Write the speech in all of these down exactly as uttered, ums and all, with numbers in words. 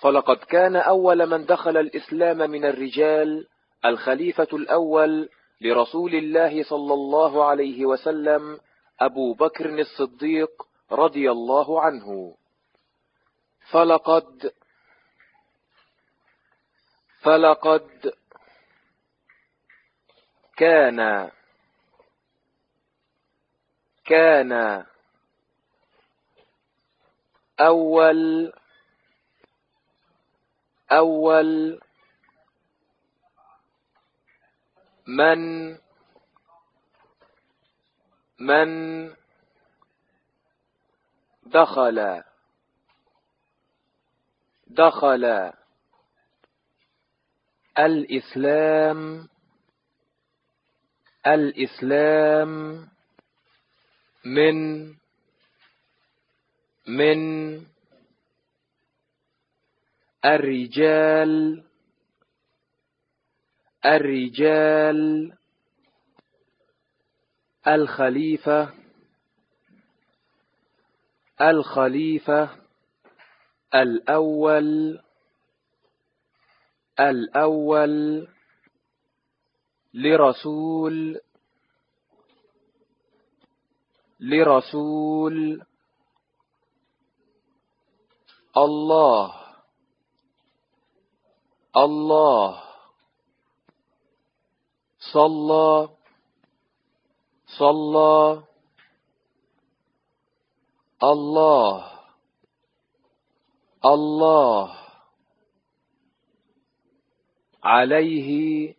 فلقد كان أول من دخل الإسلام من الرجال الخليفة الأول لرسول الله صلى الله عليه وسلم أبو بكر الصديق رضي الله عنه. فلقد فلقد كان كان أول أول من من دخل دخل الإسلام الإسلام من من الرجال الرجال الخليفة الخليفة الأول الأول لرسول لرسول الله الله صلى صلى الله الله عليه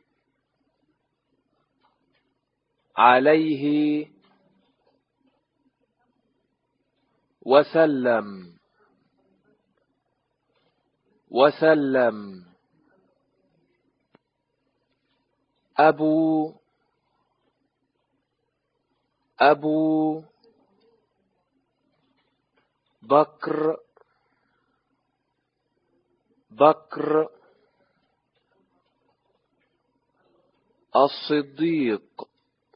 عليه وسلم وسلم. أبو أبو بكر بكر الصديق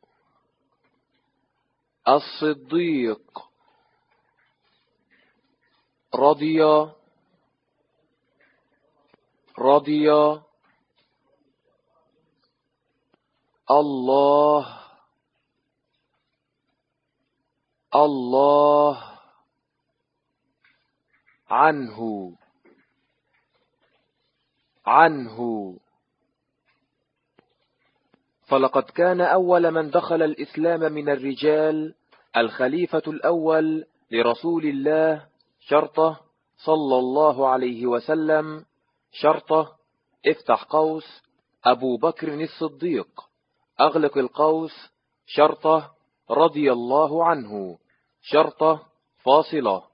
الصديق رضي رضي الله الله عنه عنه. فلقد كان أول من دخل الإسلام من الرجال الخليفة الأول لرسول الله شرطه صلى الله عليه وسلم شرطه افتح قوس أبو بكر الصديق أغلق القوس شرطه رضي الله عنه شرطه فاصلة.